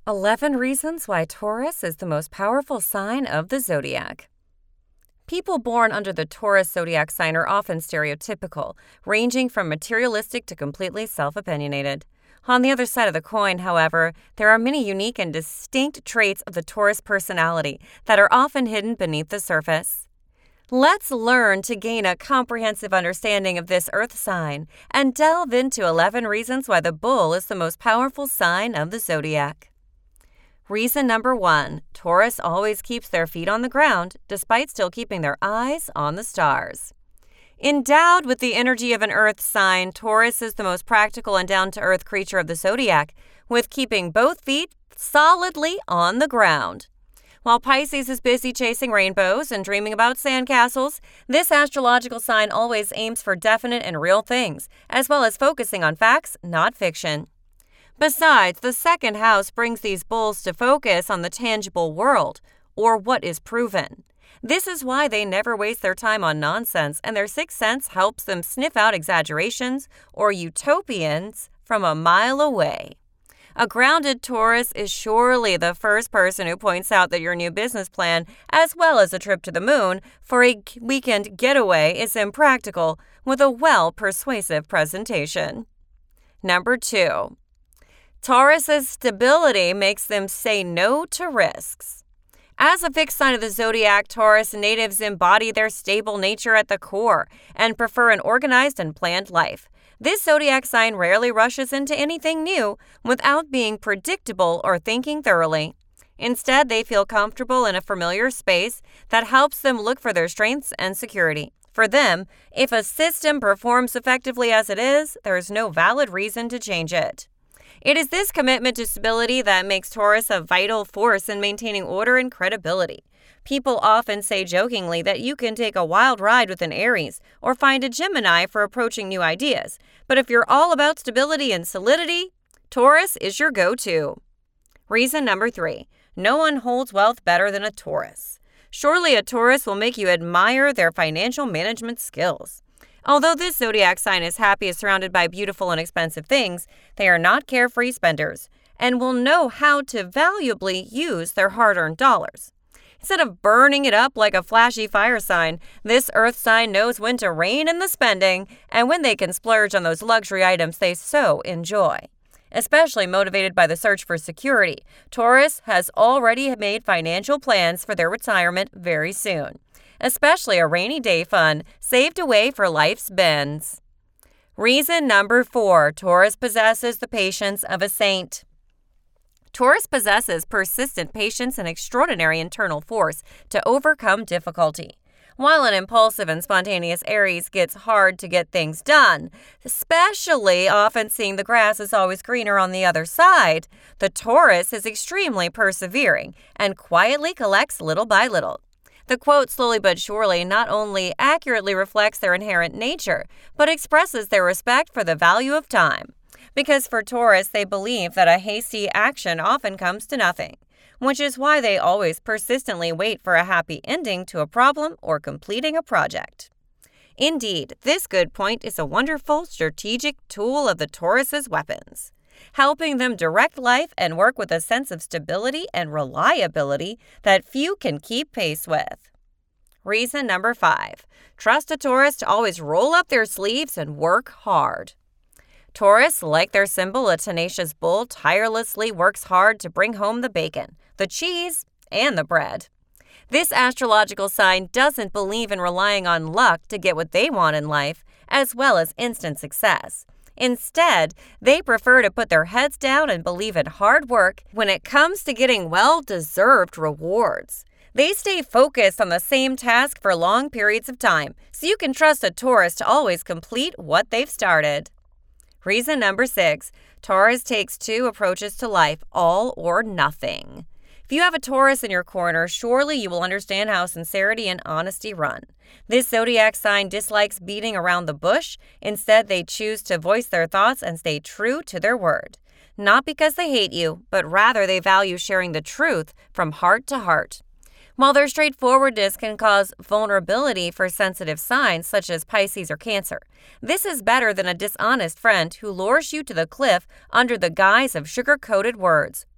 11 reasons why Taurus is the most powerful sign of the zodiac. People born under the Taurus zodiac sign are often stereotypical, ranging from materialistic to completely self-opinionated. On the other side of the coin, however, there are many unique and distinct traits of the Taurus personality that are often hidden beneath the surface. Let's learn to gain a comprehensive understanding of this earth sign and delve into 11 reasons why the bull is the most powerful sign of the zodiac. Reason number 1, Taurus always keeps their feet on the ground despite still keeping their eyes on the stars. Endowed with the energy of an earth sign, Taurus is the most practical and down-to-earth creature of the zodiac, with keeping both feet solidly on the ground. While Pisces is busy chasing rainbows and dreaming about sandcastles, this astrological sign always aims for definite and real things, as well as focusing on facts, not fiction. Besides, the second house brings these bulls to focus on the tangible world, or what is proven. This is why they never waste their time on nonsense, and their sixth sense helps them sniff out exaggerations or utopians from a mile away. A grounded Taurus is surely the first person who points out that your new business plan, as well as a trip to the moon for a weekend getaway, is impractical with a well-persuasive presentation. Number 2. Taurus's stability makes them say no to risks. As a fixed sign of the zodiac, Taurus natives embody their stable nature at the core and prefer an organized and planned life. This zodiac sign rarely rushes into anything new without being predictable or thinking thoroughly. Instead, they feel comfortable in a familiar space that helps them look for their strengths and security. For them, if a system performs effectively as it is, there is no valid reason to change it. It is this commitment to stability that makes Taurus a vital force in maintaining order and credibility. People often say jokingly that you can take a wild ride with an Aries or find a Gemini for approaching new ideas. But if you're all about stability and solidity, Taurus is your go-to. Reason number 3. No one holds wealth better than a Taurus. Surely a Taurus will make you admire their financial management skills. Although this zodiac sign is happy and surrounded by beautiful and expensive things, they are not carefree spenders and will know how to valuably use their hard-earned dollars. Instead of burning it up like a flashy fire sign, this earth sign knows when to rein in the spending and when they can splurge on those luxury items they so enjoy. Especially motivated by the search for security, Taurus has already made financial plans for their retirement very soon. Especially a rainy day fund saved away for life's bends. Reason number 4, Taurus possesses the patience of a saint. Taurus possesses persistent patience and extraordinary internal force to overcome difficulty. While an impulsive and spontaneous Aries gets hard to get things done, especially often seeing the grass is always greener on the other side, the Taurus is extremely persevering and quietly collects little by little. The quote slowly but surely not only accurately reflects their inherent nature, but expresses their respect for the value of time. Because for Taurus, they believe that a hasty action often comes to nothing, which is why they always persistently wait for a happy ending to a problem or completing a project. Indeed, this good point is a wonderful strategic tool of the Taurus's weapons, helping them direct life and work with a sense of stability and reliability that few can keep pace with. Reason number 5. Trust a Taurus to always roll up their sleeves and work hard. Taurus, like their symbol, a tenacious bull, tirelessly works hard to bring home the bacon, the cheese, and the bread. This astrological sign doesn't believe in relying on luck to get what they want in life, as well as instant success. Instead, they prefer to put their heads down and believe in hard work when it comes to getting well-deserved rewards. They stay focused on the same task for long periods of time, so you can trust a Taurus to always complete what they've started. Reason number 6. Taurus takes 2 approaches to life, all or nothing. If you have a Taurus in your corner, surely you will understand how sincerity and honesty run. This zodiac sign dislikes beating around the bush. Instead, they choose to voice their thoughts and stay true to their word. Not because they hate you, but rather they value sharing the truth from heart to heart. While their straightforwardness can cause vulnerability for sensitive signs such as Pisces or Cancer, this is better than a dishonest friend who lures you to the cliff under the guise of sugar-coated words.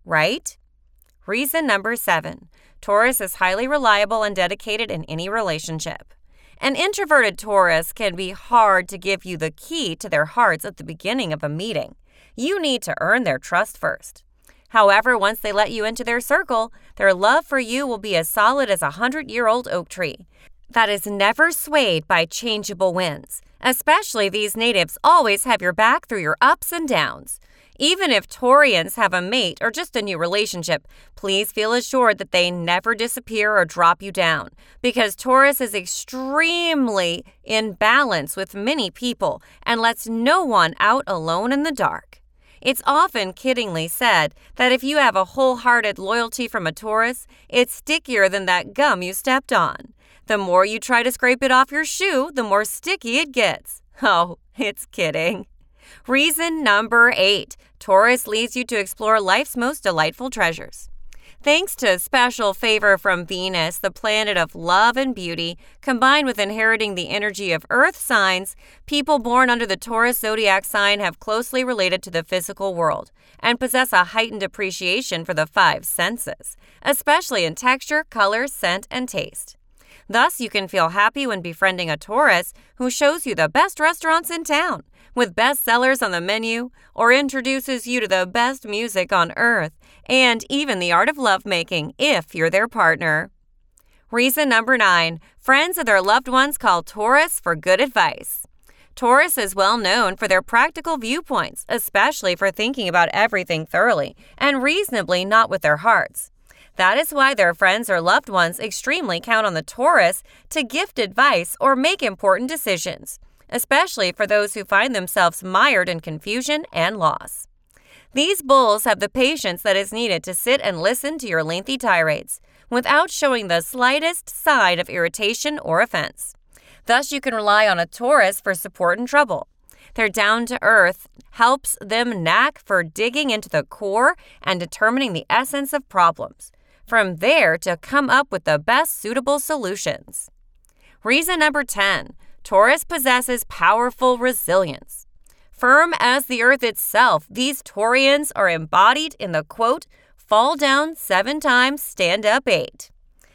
right? Reason number 7. Taurus is highly reliable and dedicated in any relationship. An introverted Taurus can be hard to give you the key to their hearts at the beginning of a meeting. You need to earn their trust first. However, once they let you into their circle, their love for you will be as solid as a 100-year-old oak tree that is never swayed by changeable winds. Especially these natives always have your back through your ups and downs. Even if Taurians have a mate or just a new relationship, please feel assured that they never disappear or drop you down, because Taurus is extremely in balance with many people and lets no one out alone in the dark. It's often kiddingly said that if you have a wholehearted loyalty from a Taurus, it's stickier than that gum you stepped on. The more you try to scrape it off your shoe, the more sticky it gets. Oh, it's kidding. Reason number 8. Taurus leads you to explore life's most delightful treasures. Thanks to a special favor from Venus, the planet of love and beauty, combined with inheriting the energy of Earth signs, people born under the Taurus zodiac sign have closely related to the physical world and possess a heightened appreciation for the 5 senses, especially in texture, color, scent, and taste. Thus, you can feel happy when befriending a Taurus who shows you the best restaurants in town, with best sellers on the menu, or introduces you to the best music on Earth, and even the art of lovemaking if you're their partner. Reason number 9. Friends of their loved ones call Taurus for good advice. Taurus is well known for their practical viewpoints, especially for thinking about everything thoroughly and reasonably, not with their hearts. That is why their friends or loved ones extremely count on the Taurus to gift advice or make important decisions, especially for those who find themselves mired in confusion and loss. These bulls have the patience that is needed to sit and listen to your lengthy tirades without showing the slightest sign of irritation or offense. Thus, you can rely on a Taurus for support in trouble. Their down-to-earth helps them knack for digging into the core and determining the essence of problems. From there to come up with the best suitable solutions. Reason number 10. Taurus possesses powerful resilience. Firm as the earth itself, these Taurians are embodied in the quote, fall down 7 times, stand up 8.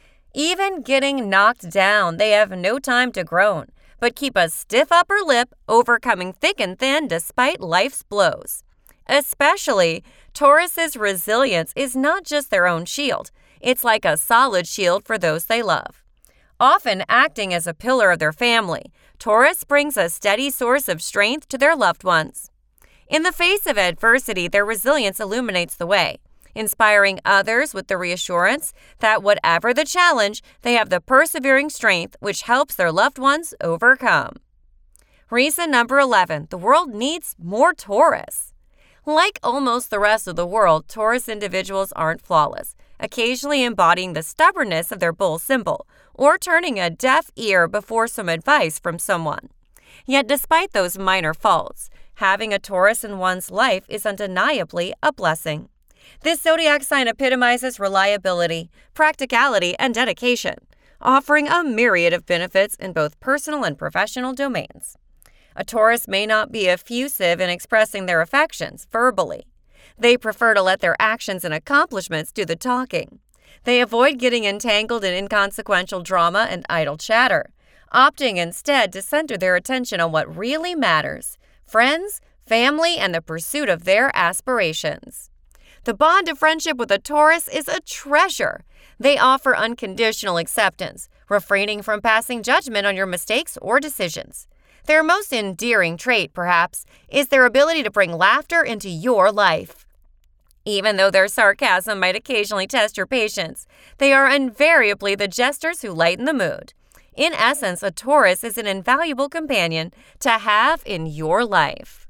Even getting knocked down, they have no time to groan, but keep a stiff upper lip, overcoming thick and thin despite life's blows. Especially, Taurus's resilience is not just their own shield. It's like a solid shield for those they love. Often acting as a pillar of their family, Taurus brings a steady source of strength to their loved ones. In the face of adversity, their resilience illuminates the way, inspiring others with the reassurance that whatever the challenge, they have the persevering strength which helps their loved ones overcome. Reason number 11. The world needs more Taurus. Like almost the rest of the world, Taurus individuals aren't flawless, occasionally embodying the stubbornness of their bull symbol, or turning a deaf ear before some advice from someone. Yet despite those minor faults, having a Taurus in one's life is undeniably a blessing. This zodiac sign epitomizes reliability, practicality, and dedication, offering a myriad of benefits in both personal and professional domains. A Taurus may not be effusive in expressing their affections verbally. They prefer to let their actions and accomplishments do the talking. They avoid getting entangled in inconsequential drama and idle chatter, opting instead to center their attention on what really matters: friends, family, and the pursuit of their aspirations. The bond of friendship with a Taurus is a treasure. They offer unconditional acceptance, refraining from passing judgment on your mistakes or decisions. Their most endearing trait, perhaps, is their ability to bring laughter into your life. Even though their sarcasm might occasionally test your patience, they are invariably the jesters who lighten the mood. In essence, a Taurus is an invaluable companion to have in your life.